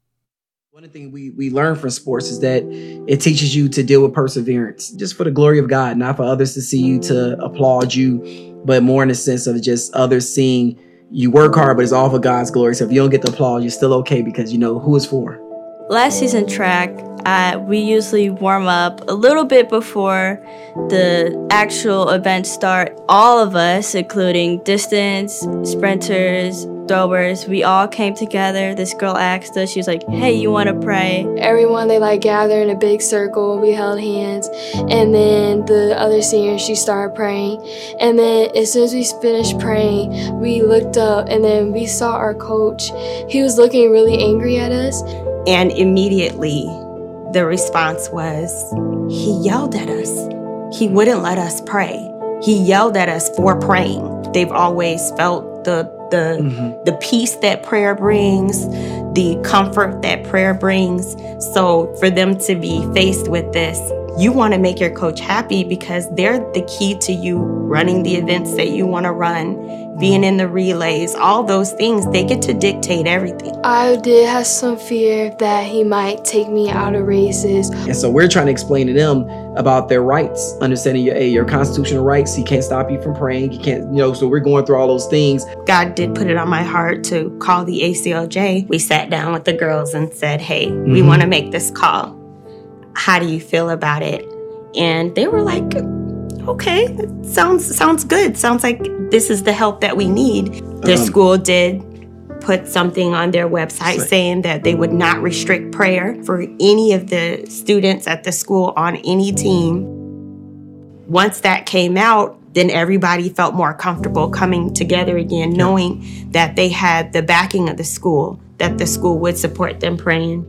One thing we learn from sports is that it teaches you to deal with perseverance, just for the glory of God, not for others to see you, to applaud you, but more in the sense of just others seeing you work hard, but it's all for God's glory. So if you don't get the applause, you're still okay because you know who it's for. Last season track, we usually warm up a little bit before the actual event start. All of us, including distance, sprinters, throwers, we all came together. This girl asked us, she was like, hey, you want to pray? Everyone, they gather in a big circle. We held hands. And then the other senior, she started praying. And then as soon as we finished praying, we looked up and then we saw our coach. He was looking really angry at us. And immediately the response was, he yelled at us. He wouldn't let us pray. He yelled at us for praying. They've always felt the peace that prayer brings, the comfort that prayer brings. So for them to be faced with this, you want to make your coach happy because they're the key to you running the events that you want to run, being in the relays, all those things. They get to dictate everything. I did have some fear that he might take me out of races. And so we're trying to explain to them about their rights, understanding your constitutional rights. He can't stop you from praying. He can't, so we're going through all those things. God did put it on my heart to call the ACLJ. We sat down with the girls and said, hey, we want to make this call. How do you feel about it? And they were like, okay, sounds good. Sounds like this is the help that we need. The school did put something on their website saying that they would not restrict prayer for any of the students at the school on any team. Once that came out, then everybody felt more comfortable coming together again, knowing that they had the backing of the school, that the school would support them praying.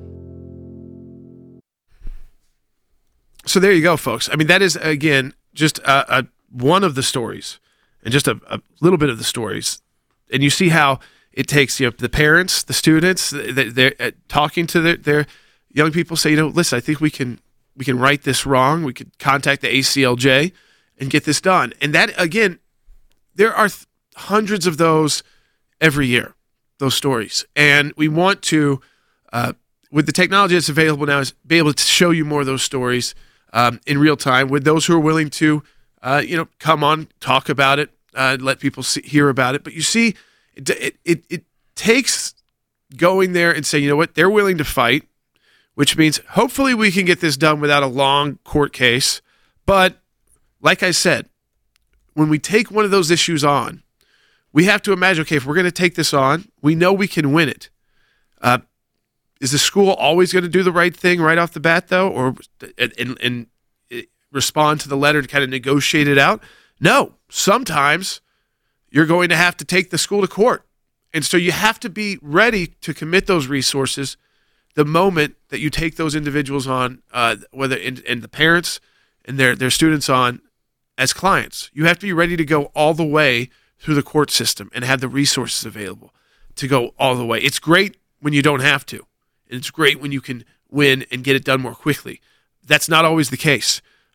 So there you go, folks. I mean, that is, again, just one of the stories and just a little bit of the stories. And you see how it takes the parents, the students, they're talking to their young people, say, listen, I think we can right this wrong. We could contact the ACLJ and get this done. And that, again, there are hundreds of those every year, those stories. And we want to, with the technology that's available now, is be able to show you more of those stories in real time with those who are willing to, come on, talk about it, let people hear about it. But you see, it takes going there and saying, you know what, they're willing to fight, which means hopefully we can get this done without a long court case. But like I said, when we take one of those issues on, we have to imagine, okay, if we're going to take this on, we know we can win it. Is the school always going to do the right thing right off the bat, though, or and respond to the letter to kind of negotiate it out? No. Sometimes you're going to have to take the school to court. And so you have to be ready to commit those resources the moment that you take those individuals on, whether and the parents and their students on as clients. You have to be ready to go all the way through the court system and have the resources available to go all the way. It's great when you don't have to. And it's great when you can win and get it done more quickly. That's not always the case.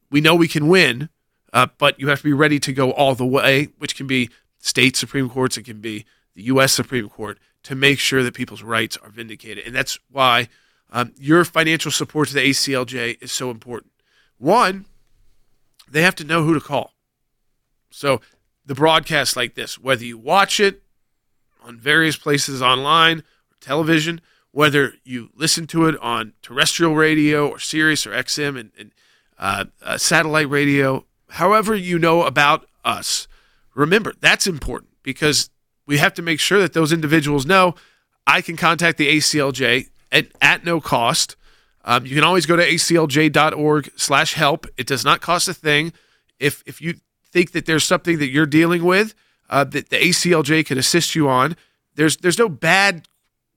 we know we can win, but you have to be ready to go all the way, which can be state Supreme Courts, it can be the U.S. Supreme Court, to make sure that people's rights are vindicated. And that's why your financial support to the ACLJ is so important. One, they have to know who to call. So the broadcast like this, whether you watch it on various places online or television, whether you listen to it on terrestrial radio or Sirius or XM and satellite radio, however you know about us, remember, that's important because we have to make sure that those individuals know I can contact the ACLJ at no cost. You can always go to aclj.org/help. It does not cost a thing. If you think that there's something that you're dealing with that the ACLJ can assist you on, there's no bad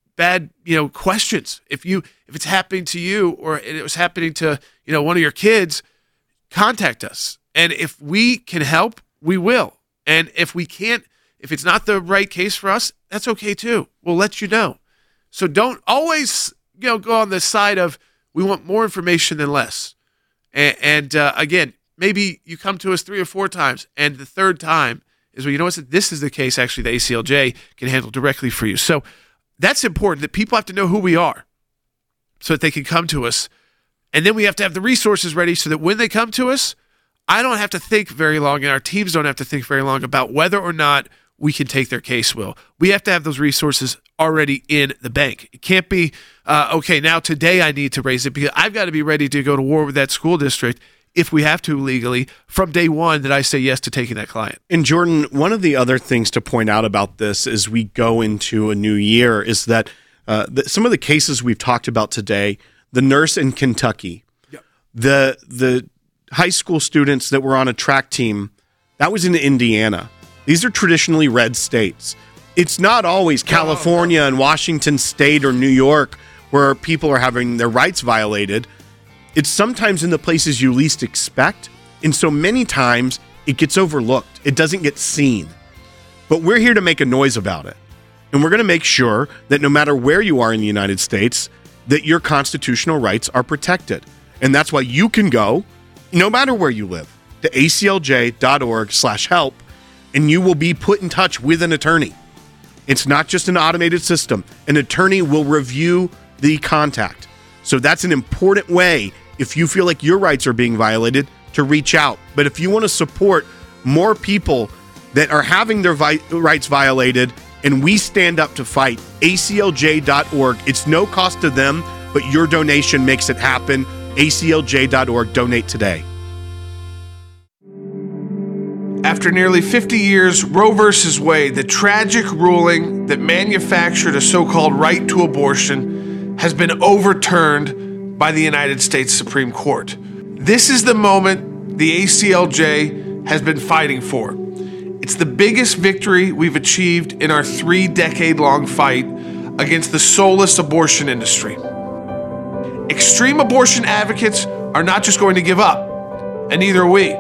questions. If it's happening to you or it was happening to one of your kids, contact us. And if we can help, we will. And if we can't, if it's not the right case for us, that's okay too. We'll let you know. So don't always go on the side of we want more information than less. And again, maybe you come to us 3 or 4 times, and the third time is when you know what, this is the case actually the ACLJ can handle directly for you. So that's important that people have to know who we are so that they can come to us. And then we have to have the resources ready so that when they come to us, I don't have to think very long and our teams don't have to think very long about whether or not we can take their case, Will. We have to have those resources already in the bank. It can't be, okay, now today I need to raise it because I've got to be ready to go to war with that school district if we have to legally from day one that I say yes to taking that client. And Jordan, one of the other things to point out about this as we go into a new year is that some of the cases we've talked about today, the nurse in Kentucky, yep. the high school students that were on a track team, that was in Indiana. These are traditionally red states. It's not always California and Washington State or New York where people are having their rights violated. It's sometimes in the places you least expect. And so many times it gets overlooked. It doesn't get seen. But we're here to make a noise about it. And we're going to make sure that no matter where you are in the United States, that your constitutional rights are protected. And that's why you can go, no matter where you live, to aclj.org/help, and you will be put in touch with an attorney. It's not just an automated system. An attorney will review the contact. So that's an important way, if you feel like your rights are being violated, to reach out. But if you want to support more people that are having their rights violated, and we stand up to fight, aclj.org. It's no cost to them, but your donation makes it happen. aclj.org. Donate today. After nearly 50 years, Roe v. Wade, the tragic ruling that manufactured a so-called right to abortion, has been overturned by the United States Supreme Court. This is the moment the ACLJ has been fighting for. It's the biggest victory we've achieved in our 3-decade-long fight against the soulless abortion industry. Extreme abortion advocates are not just going to give up, and neither are we.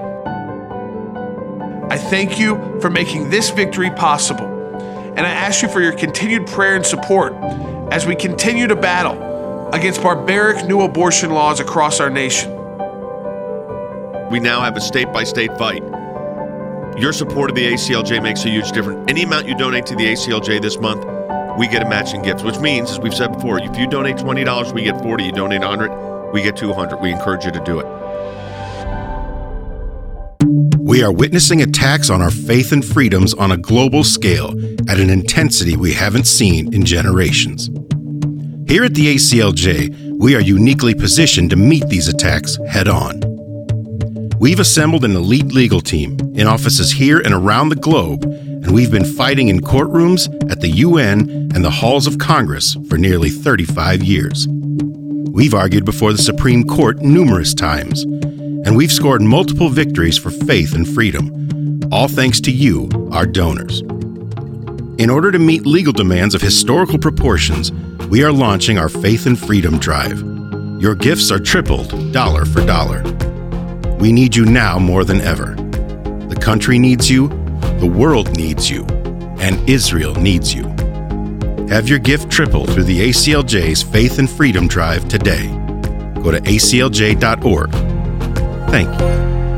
I thank you for making this victory possible, and I ask you for your continued prayer and support as we continue to battle against barbaric new abortion laws across our nation. We now have a state-by-state fight. Your support of the ACLJ makes a huge difference. Any amount you donate to the ACLJ this month, we get a matching gift, which means, as we've said before, if you donate $20, we get $40. You donate $100, we get $200. We encourage you to do it. We are witnessing attacks on our faith and freedoms on a global scale at an intensity we haven't seen in generations. Here at the ACLJ, we are uniquely positioned to meet these attacks head on. We've assembled an elite legal team in offices here and around the globe, and we've been fighting in courtrooms, at the UN, and the halls of Congress for nearly 35 years. We've argued before the Supreme Court numerous times, and we've scored multiple victories for faith and freedom, all thanks to you, our donors. In order to meet legal demands of historical proportions, we are launching our Faith and Freedom Drive. Your gifts are tripled, dollar for dollar. We need you now more than ever. The country needs you, the world needs you, and Israel needs you. Have your gift tripled through the ACLJ's Faith and Freedom Drive today. Go to aclj.org. Thank you.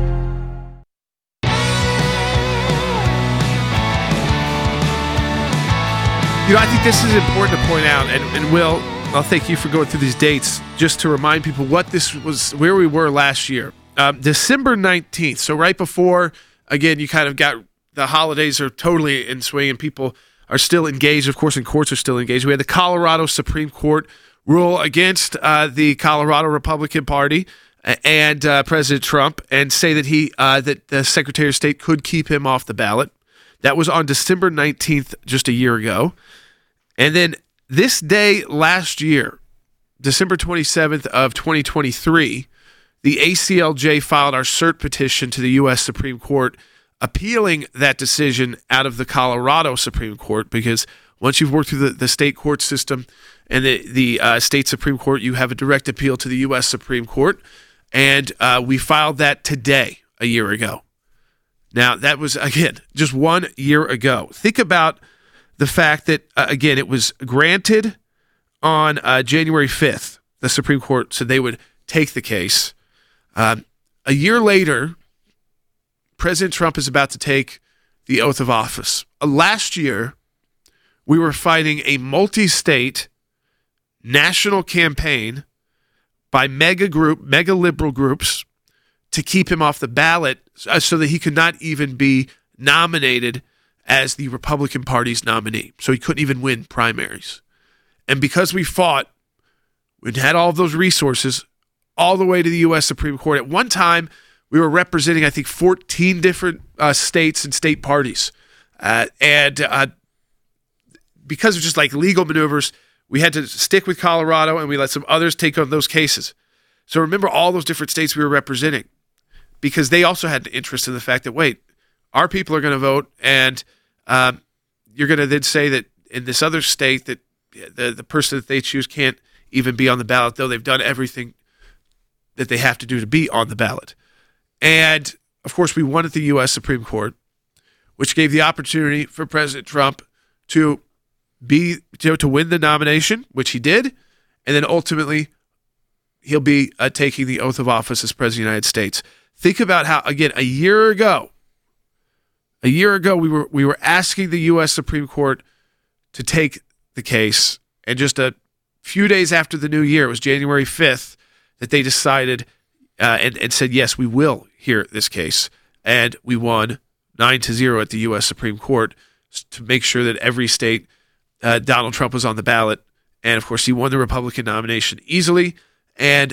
I think this is important to point out, and Will, I'll thank you for going through these dates just to remind people what this was, where we were last year. December 19th, so right before, again, you kind of got the holidays are totally in swing and people are still engaged, of course, and courts are still engaged. We had the Colorado Supreme Court rule against the Colorado Republican Party and President Trump and say that that the Secretary of State could keep him off the ballot. That was on December 19th, just a year ago. And then this day last year, December 27th of 2023, the ACLJ filed our cert petition to the U.S. Supreme Court appealing that decision out of the Colorado Supreme Court, because once you've worked through the state court system and the state Supreme Court, you have a direct appeal to the U.S. Supreme Court. And we filed that today, a year ago. Now, that was, again, just 1 year ago. Think about the fact that, again, it was granted on January 5th. The Supreme Court said they would take the case. A year later, President Trump is about to take the oath of office. Last year, we were fighting a multi-state national campaign by mega liberal groups to keep him off the ballot so that he could not even be nominated as the Republican Party's nominee. So he couldn't even win primaries. And because we fought, we had all of those resources all the way to the U.S. Supreme Court. At one time, we were representing, I think, 14 different states and state parties. And because of just like legal maneuvers, we had to stick with Colorado and we let some others take on those cases. So remember all those different states we were representing, because they also had an interest in the fact that, wait, our people are going to vote, and you're going to then say that in this other state that the person that they choose can't even be on the ballot, though they've done everything that they have to do to be on the ballot. And, of course, we won at the U.S. Supreme Court, which gave the opportunity for President Trump to win the nomination, which he did, and then ultimately he'll be taking the oath of office as President of the United States. Think about how, again, a year ago, we were asking the U.S. Supreme Court to take the case, and just a few days after the new year, it was January 5th, that they decided and said, yes, we will hear this case. And we won 9-0 at the U.S. Supreme Court to make sure that every state, Donald Trump was on the ballot. And, of course, he won the Republican nomination easily and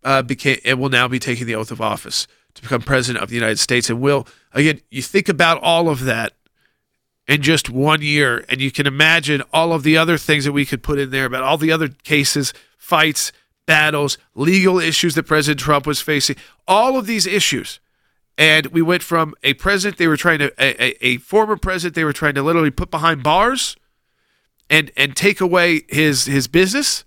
will now be taking the oath of office to become president of the United States. And will, again, you think about all of that in just 1 year, and you can imagine all of the other things that we could put in there about all the other cases, fights, battles, legal issues that President Trump was facing, all of these issues. And we went from a president they were trying to, a former president they were trying to literally put behind bars and take away his business,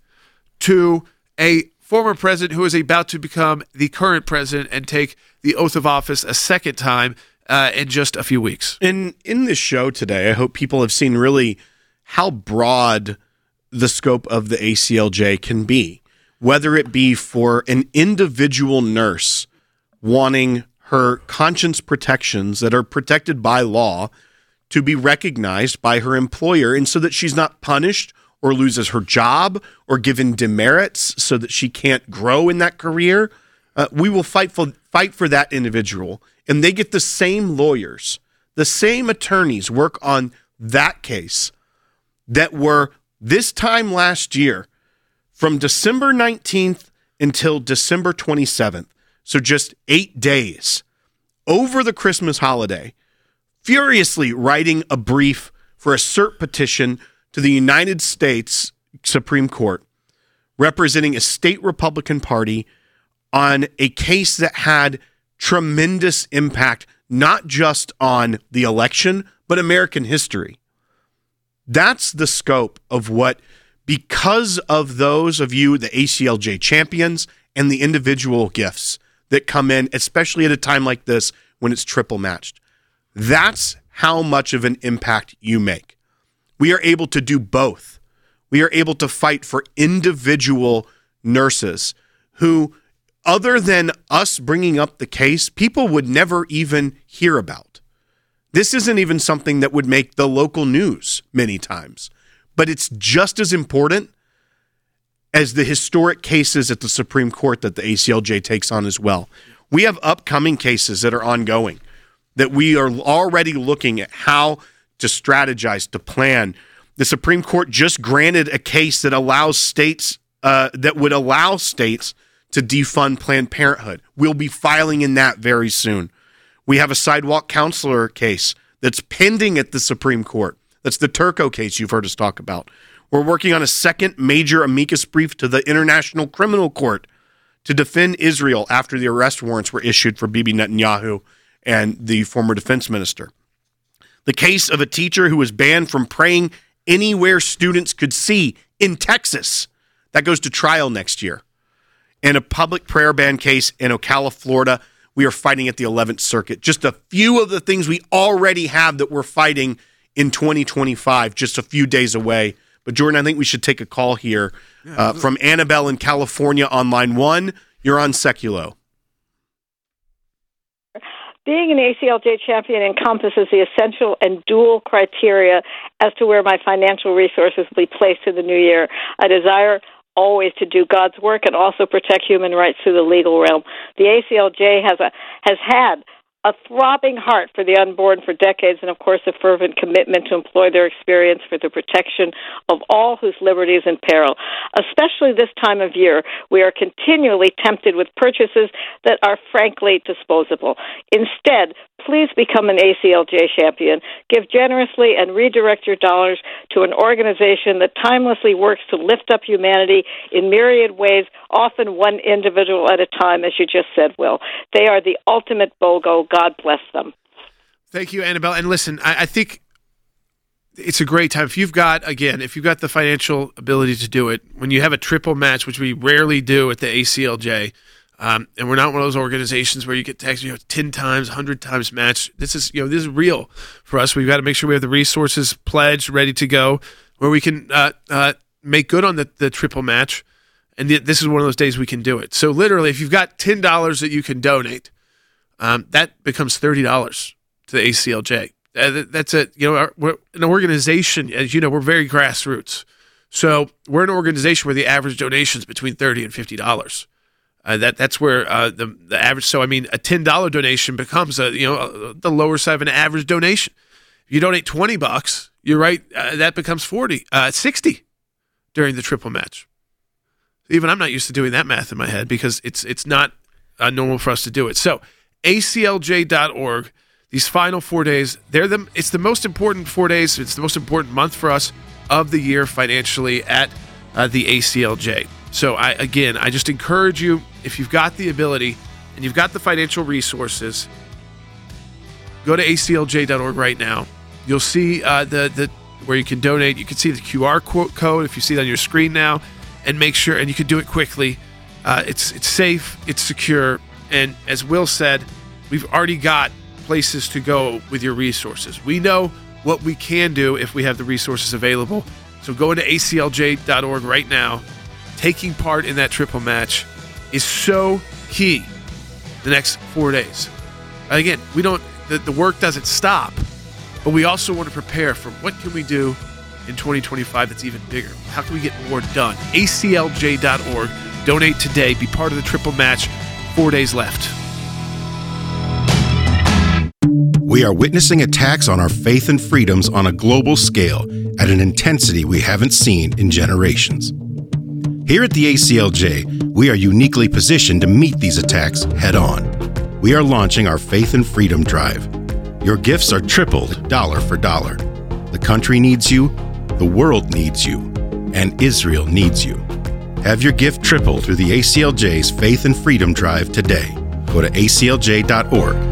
to a former president who is about to become the current president and take the oath of office a second time in just a few weeks. In this show today, I hope people have seen really how broad the scope of the ACLJ can be, whether it be for an individual nurse wanting her conscience protections that are protected by law to be recognized by her employer, and so that she's not punished or loses her job or given demerits so that she can't grow in that career. We will fight for that individual, and they get the same lawyers, the same attorneys work on that case that were this time last year from December 19th until December 27th. So just 8 days over the Christmas holiday, furiously writing a brief for a cert petition to the United States Supreme Court, representing a state Republican Party on a case that had tremendous impact, not just on the election, but American history. That's the scope of what, because of those of you, the ACLJ champions, and the individual gifts that come in, especially at a time like this when it's triple matched. That's how much of an impact you make. We are able to do both. We are able to fight for individual nurses who other than us bringing up the case, people would never even hear about. This isn't even something that would make the local news many times, but it's just as important as the historic cases at the Supreme Court that the ACLJ takes on as well. We have upcoming cases that are ongoing that we are already looking at how to strategize, to plan. The Supreme Court just granted a case that allows states that would allow states to defund Planned Parenthood. We'll be filing in that very soon. We have a sidewalk counselor case that's pending at the Supreme Court. That's the Turco case you've heard us talk about. We're working on a second major amicus brief to the International Criminal Court to defend Israel after the arrest warrants were issued for Bibi Netanyahu and the former defense minister. The case of a teacher who was banned from praying anywhere students could see in Texas. That goes to trial next year. And a public prayer ban case in Ocala, Florida. We are fighting at the 11th Circuit. Just a few of the things we already have that we're fighting in 2025, just a few days away. But Jordan, I think we should take a call here from Annabelle in California on line 1. You're on Seculo. Being an ACLJ champion encompasses the essential and dual criteria as to where my financial resources will be placed in the new year. I desire always to do God's work and also protect human rights through the legal realm. The ACLJ has had a throbbing heart for the unborn for decades, and of course a fervent commitment to employ their experience for the protection of all whose liberty is in peril. Especially this time of year, we are continually tempted with purchases that are frankly disposable. Instead, please become an ACLJ champion. Give generously and redirect your dollars to an organization that timelessly works to lift up humanity in myriad ways, often one individual at a time, as you just said, Will. They are the ultimate BOGO. God bless them. Thank you, Annabelle. And listen, I think it's a great time. If you've got the financial ability to do it, when you have a triple match, which we rarely do at the ACLJ, and we're not one of those organizations where you get taxed, 10 times, 100 times match. This is real for us. We've got to make sure we have the resources pledged, ready to go, where we can make good on the triple match. And this is one of those days we can do it. So literally, if you've got $10 that you can donate, that becomes $30 to the ACLJ. That's it. We're an organization, as you know, we're very grassroots. So we're an organization where the average donation is between $30 and $50. That's where the average. So I mean, a $10 donation becomes the lower side of an average donation. If you donate $20, you're right. That becomes 60 during the triple match. Even I'm not used to doing that math in my head because it's not normal for us to do it. So ACLJ.org. These final 4 days, it's the most important 4 days. It's the most important month for us of the year financially at the ACLJ. So I just encourage you, if you've got the ability and you've got the financial resources, go to ACLJ.org right now. You'll see the where you can donate. You can see the QR code if you see it on your screen now, and make sure, and you can do it quickly. It's safe, it's secure, and as Will said, we've already got places to go with your resources. We know what we can do if we have the resources available. So go into ACLJ.org right now. Taking part in that triple match is so key the next 4 days. Again, the work doesn't stop, but we also want to prepare for what can we do in 2025 that's even bigger. How can we get more done? ACLJ.org. Donate today. Be part of the triple match. 4 days left. We are witnessing attacks on our faith and freedoms on a global scale at an intensity we haven't seen in generations. Here at the ACLJ, we are uniquely positioned to meet these attacks head on. We are launching our Faith and Freedom Drive. Your gifts are tripled dollar for dollar. The country needs you, the world needs you, and Israel needs you. Have your gift tripled through the ACLJ's Faith and Freedom Drive today. Go to aclj.org